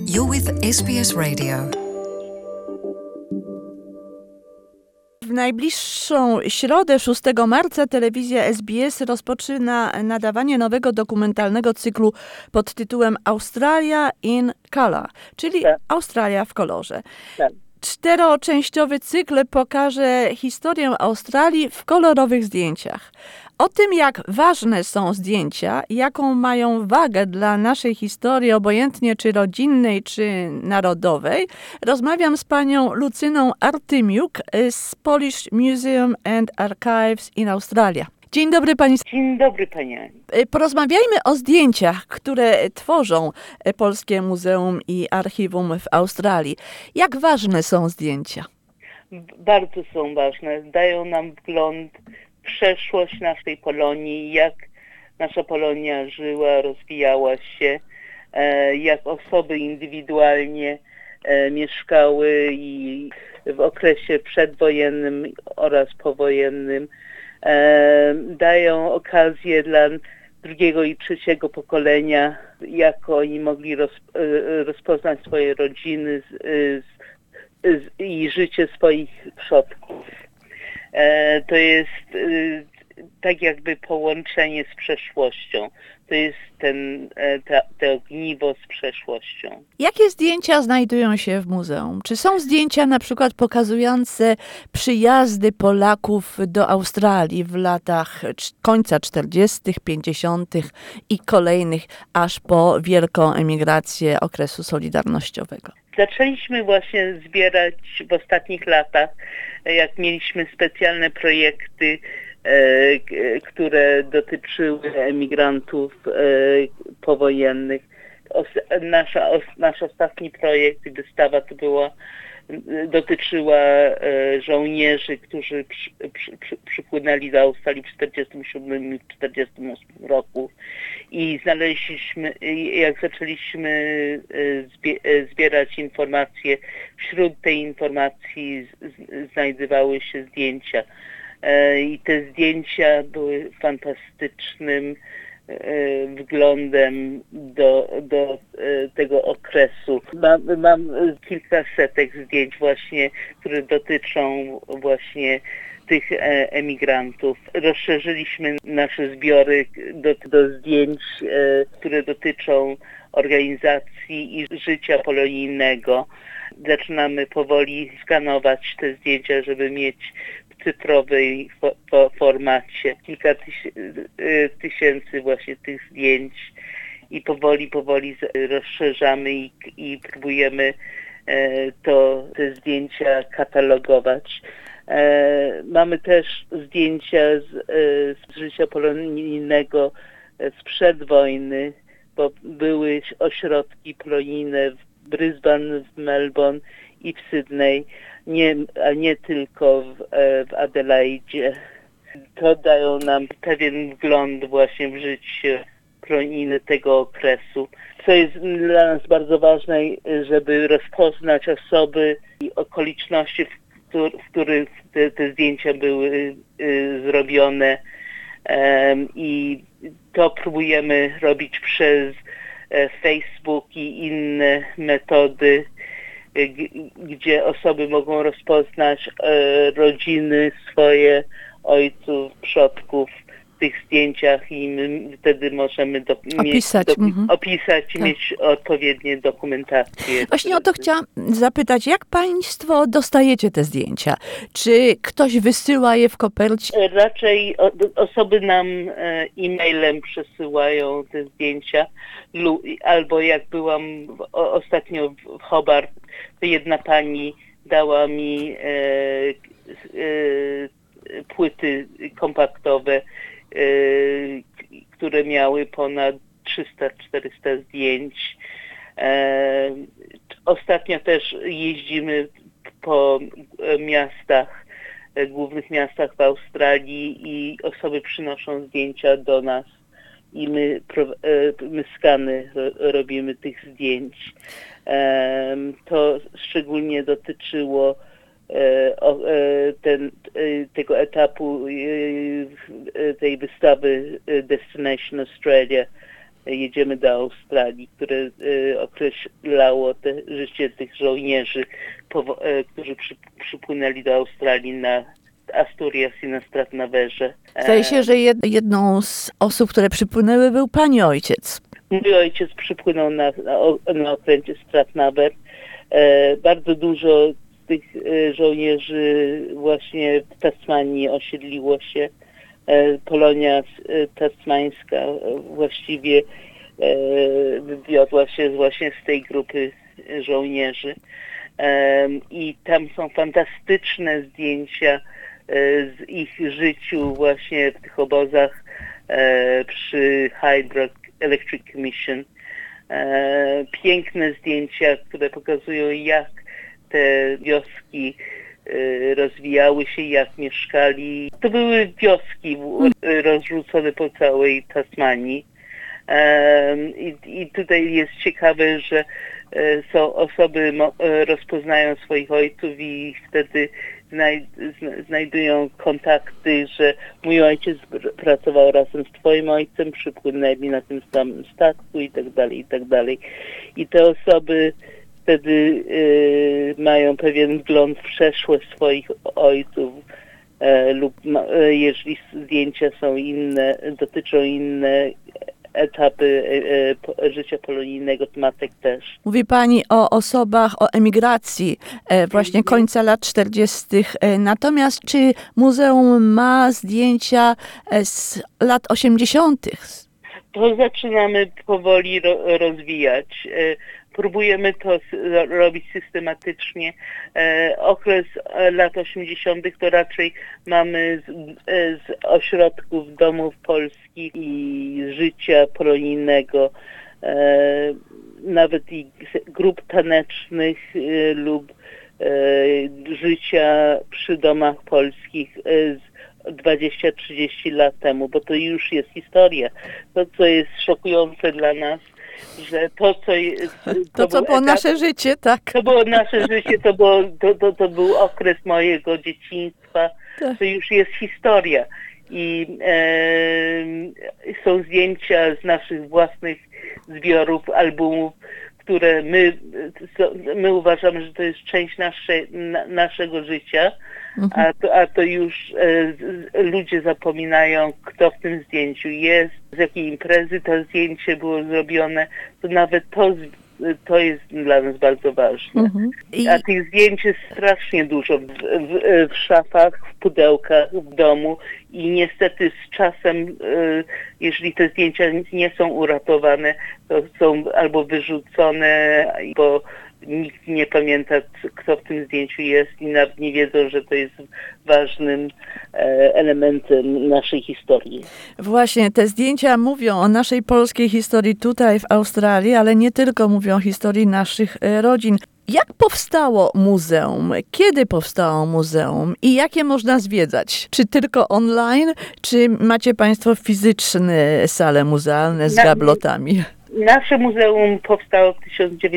You're with SBS Radio. W najbliższą środę, 6 marca, telewizja SBS rozpoczyna nadawanie nowego dokumentalnego cyklu pod tytułem Australia in Colour, czyli Australia w kolorze. Tak. 4-częściowy cykl pokaże historię Australii w kolorowych zdjęciach. O tym, jak ważne są zdjęcia, jaką mają wagę dla naszej historii, obojętnie czy rodzinnej, czy narodowej, rozmawiam z panią Lucyną Artymiuk z Polish Museum and Archives in Australia. Dzień dobry pani. Dzień dobry pani Ani. Porozmawiajmy o zdjęciach, które tworzą Polskie Muzeum i Archiwum w Australii. Jak ważne są zdjęcia? Bardzo są ważne. Dają nam wgląd w przeszłość naszej Polonii, jak nasza Polonia żyła, rozwijała się, jak osoby indywidualnie mieszkały i w okresie przedwojennym oraz powojennym. Dają okazję dla drugiego i trzeciego pokolenia, jak oni mogli rozpoznać swoje rodziny i życie swoich przodków. To jest tak jakby połączenie z przeszłością. To jest to ogniwo z przeszłością. Jakie zdjęcia znajdują się w muzeum? Czy są zdjęcia na przykład pokazujące przyjazdy Polaków do Australii w latach końca 40., 50. i kolejnych, aż po wielką emigrację okresu solidarnościowego? Zaczęliśmy właśnie zbierać w ostatnich latach, jak mieliśmy specjalne projekty, które dotyczyły emigrantów powojennych. Nasz ostatni projekt i wystawa dotyczyła żołnierzy, którzy przypłynęli do Australii w 1947 i 1948 roku. I jak zaczęliśmy zbierać informacje, wśród tej informacji znajdowały się zdjęcia. I te zdjęcia były fantastycznym wglądem do tego okresu. Mam kilka setek zdjęć właśnie, które dotyczą właśnie tych emigrantów. Rozszerzyliśmy nasze zbiory do zdjęć, które dotyczą organizacji i życia polonijnego. Zaczynamy powoli skanować te zdjęcia, żeby mieć w cyfrowej formacie kilka tysięcy właśnie tych zdjęć i powoli rozszerzamy i próbujemy te zdjęcia katalogować. Mamy też zdjęcia z życia polonijnego sprzed wojny, bo były ośrodki polonijne w Brisbane, w Melbourne i w Sydney, nie tylko w Adelaidzie. To dają nam pewien wgląd właśnie w życie polonijne tego okresu. Co jest dla nas bardzo ważne, żeby rozpoznać osoby i okoliczności, w których te zdjęcia były zrobione, i to próbujemy robić przez Facebook i inne metody, gdzie osoby mogą rozpoznać rodziny swoje, ojców, przodków w tych zdjęciach i my wtedy możemy opisać i mieć odpowiednie dokumentacje. Właśnie o to chciałam zapytać, jak państwo dostajecie te zdjęcia? Czy ktoś wysyła je w kopercie? Raczej osoby nam e-mailem przesyłają te zdjęcia, albo jak byłam ostatnio w Hobart, to jedna pani dała mi płyty kompaktowe, które miały ponad 300-400 zdjęć. Ostatnio też jeździmy po miastach, głównych miastach w Australii i osoby przynoszą zdjęcia do nas i my skany robimy tych zdjęć. To szczególnie dotyczyło tego etapu tej wystawy Destination Australia, jedziemy do Australii, które określało życie tych żołnierzy, którzy przypłynęli do Australii na Asturias i na Stratnawerze. Zdaje się, że jedną z osób, które przypłynęły, był pani ojciec. Mój ojciec przypłynął na okręcie Stratnaver. Bardzo dużo tych żołnierzy właśnie w Tasmanii osiedliło się. Polonia tasmańska właściwie wywiodła się właśnie z tej grupy żołnierzy. I tam są fantastyczne zdjęcia z ich życiu właśnie w tych obozach przy Hydroelectric Commission. Piękne zdjęcia, które pokazują, jak te wioski rozwijały się, jak mieszkali. To były wioski rozrzucone po całej Tasmanii. I tutaj jest ciekawe, że są osoby, rozpoznają swoich ojców i wtedy znajdują kontakty, że mój ojciec pracował razem z twoim ojcem, przypłynęli na tym samym statku i tak dalej, i tak dalej. I te osoby wtedy mają pewien wgląd w przeszłość swoich ojców lub jeżeli zdjęcia są inne, dotyczą inne etapy życia polonijnego, to matek też. Mówi pani o osobach, o emigracji właśnie końca lat 40. Natomiast czy muzeum ma zdjęcia z lat 80.? To zaczynamy powoli rozwijać. Próbujemy to robić systematycznie. Okres lat 80. to raczej mamy z ośrodków domów polskich i życia polonijnego, nawet i grup tanecznych lub życia przy domach polskich z 20-30 lat temu, bo to już jest historia. To, co jest szokujące dla nas, że co było nasze życie, tak. To było nasze życie, to był okres mojego dzieciństwa, tak. To już jest historia. I są zdjęcia z naszych własnych zbiorów, albumów, które my uważamy, że to jest część naszego życia, a to już ludzie zapominają, kto w tym zdjęciu jest, z jakiej imprezy to zdjęcie było zrobione, to nawet to jest dla nas bardzo ważne. A tych zdjęć jest strasznie dużo w szafach, w pudełkach, w domu i niestety z czasem, jeżeli te zdjęcia nie są uratowane, to są albo wyrzucone, bo nikt nie pamięta, kto w tym zdjęciu jest i nawet nie wiedzą, że to jest ważnym elementem naszej historii. Właśnie, te zdjęcia mówią o naszej polskiej historii tutaj w Australii, ale nie tylko mówią o historii naszych rodzin. Jak powstało muzeum? Kiedy powstało muzeum? I jakie można zwiedzać? Czy tylko online? Czy macie państwo fizyczne sale muzealne z gablotami? Nasze muzeum powstało w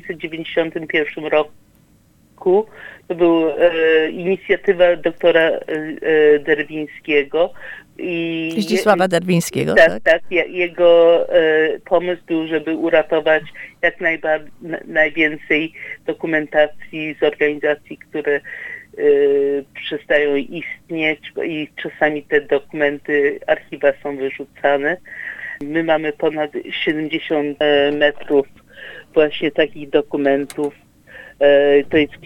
1991 roku. To była inicjatywa doktora Derwińskiego. Zdzisława Derwińskiego, tak? Tak. Jego pomysł był, żeby uratować jak najwięcej dokumentacji z organizacji, które przestają istnieć i czasami te dokumenty, archiwa są wyrzucane. My mamy ponad 70 metrów właśnie takich dokumentów. To jest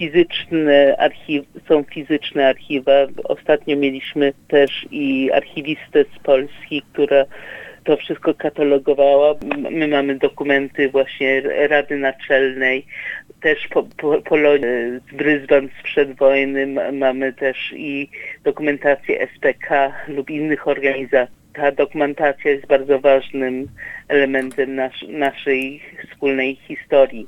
są fizyczne archiwa. Ostatnio mieliśmy też i archiwistę z Polski, która to wszystko katalogowała. My mamy dokumenty właśnie Rady Naczelnej, też Polonii z Bryzban sprzed wojny. Mamy też i dokumentację SPK lub innych organizacji. Ta dokumentacja jest bardzo ważnym elementem naszej wspólnej historii.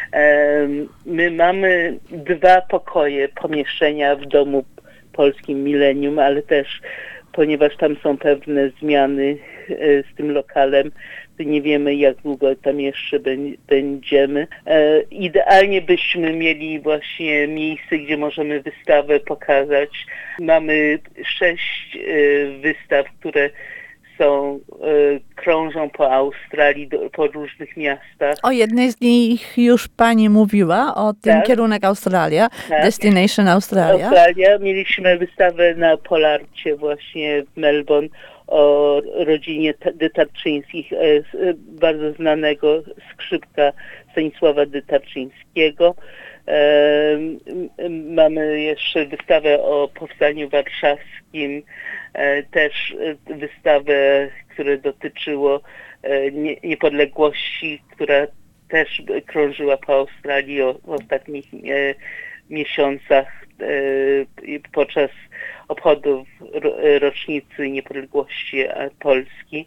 My mamy 2 pomieszczenia w Domu Polskim Millennium, ale też, ponieważ tam są pewne zmiany z tym lokalem, to nie wiemy, jak długo tam jeszcze będziemy. Idealnie byśmy mieli właśnie miejsce, gdzie możemy wystawę pokazać. Mamy 6 wystaw, które krążą po Australii, po różnych miastach. O jednej z nich już pani mówiła, o tym Tak. Kierunek Australia, Tak. Destination Australia. Mieliśmy wystawę na Polarcie właśnie w Melbourne o rodzinie Dytarczyńskich, bardzo znanego skrzypka Stanisława Dytarczyńskiego. Mamy jeszcze wystawę o Powstaniu Warszawskim, też wystawę, która dotyczyło niepodległości, która też krążyła po Australii w ostatnich miesiącach podczas obchodów rocznicy niepodległości Polski.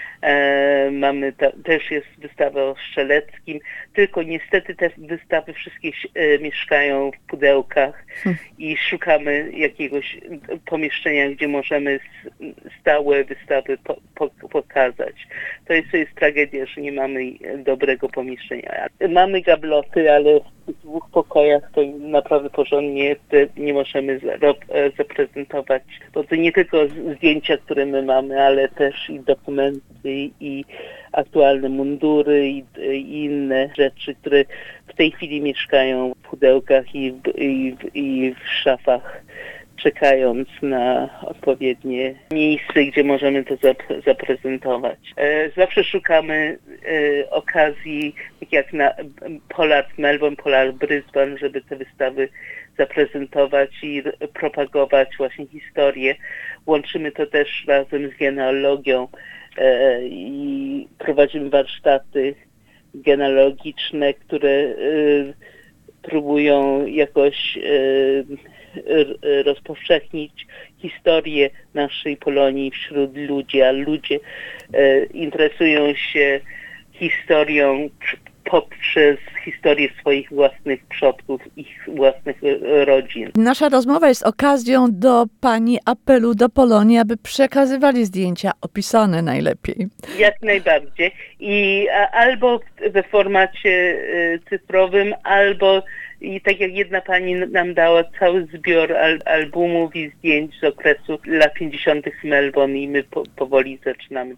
Też jest wystawa o Strzeleckim, tylko niestety te wystawy wszystkie mieszkają w pudełkach i szukamy jakiegoś pomieszczenia, gdzie możemy stałe wystawy pokazać. To jest tragedia, że nie mamy dobrego pomieszczenia. Mamy gabloty, ale w 2 pokojach to naprawdę porządnie nie możemy zaprezentować. Bo to nie tylko zdjęcia, które my mamy, ale też i dokumenty, i aktualne mundury, i inne rzeczy, które w tej chwili mieszkają w pudełkach i w szafach, czekając na odpowiednie miejsce, gdzie możemy to zaprezentować. Zawsze szukamy okazji, tak jak na Polar Melbourne, Polar Brisbane, żeby te wystawy zaprezentować i propagować właśnie historię. Łączymy to też razem z genealogią i prowadzimy warsztaty genealogiczne, które próbują jakoś rozpowszechnić historię naszej Polonii wśród ludzi, a ludzie interesują się historią poprzez historię swoich własnych przodków, ich własnych rodzin. Nasza rozmowa jest okazją do pani apelu do Polonii, aby przekazywali zdjęcia opisane najlepiej. Jak najbardziej. I albo we formacie cyfrowym, albo i tak jak jedna pani nam dała cały zbiór albumów i zdjęć z okresu lat 50. w Melbourne i my powoli zaczynamy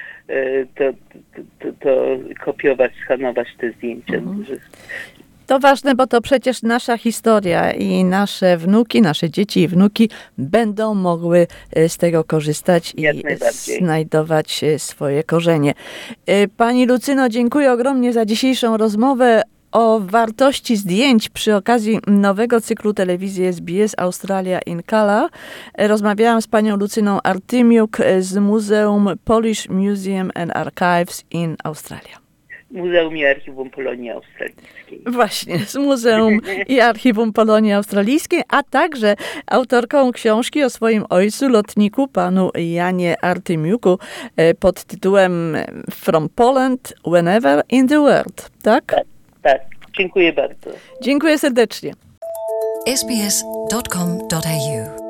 to kopiować, skanować te zdjęcia. To ważne, bo to przecież nasza historia i nasze wnuki, nasze dzieci i wnuki będą mogły z tego korzystać i znajdować swoje korzenie. Pani Lucyno, dziękuję ogromnie za dzisiejszą rozmowę o wartości zdjęć przy okazji nowego cyklu telewizji SBS Australia in Color. Rozmawiałam z panią Lucyną Artymiuk z Muzeum Polish Museum and Archives in Australia. Muzeum i Archiwum Polonii Australijskiej. Właśnie, z Muzeum i Archiwum Polonii Australijskiej, a także autorką książki o swoim ojcu, lotniku, panu Janie Artymiuku, pod tytułem From Poland, Whenever in the World. Tak? Tak. Dziękuję bardzo. Dziękuję serdecznie. sbs.com.au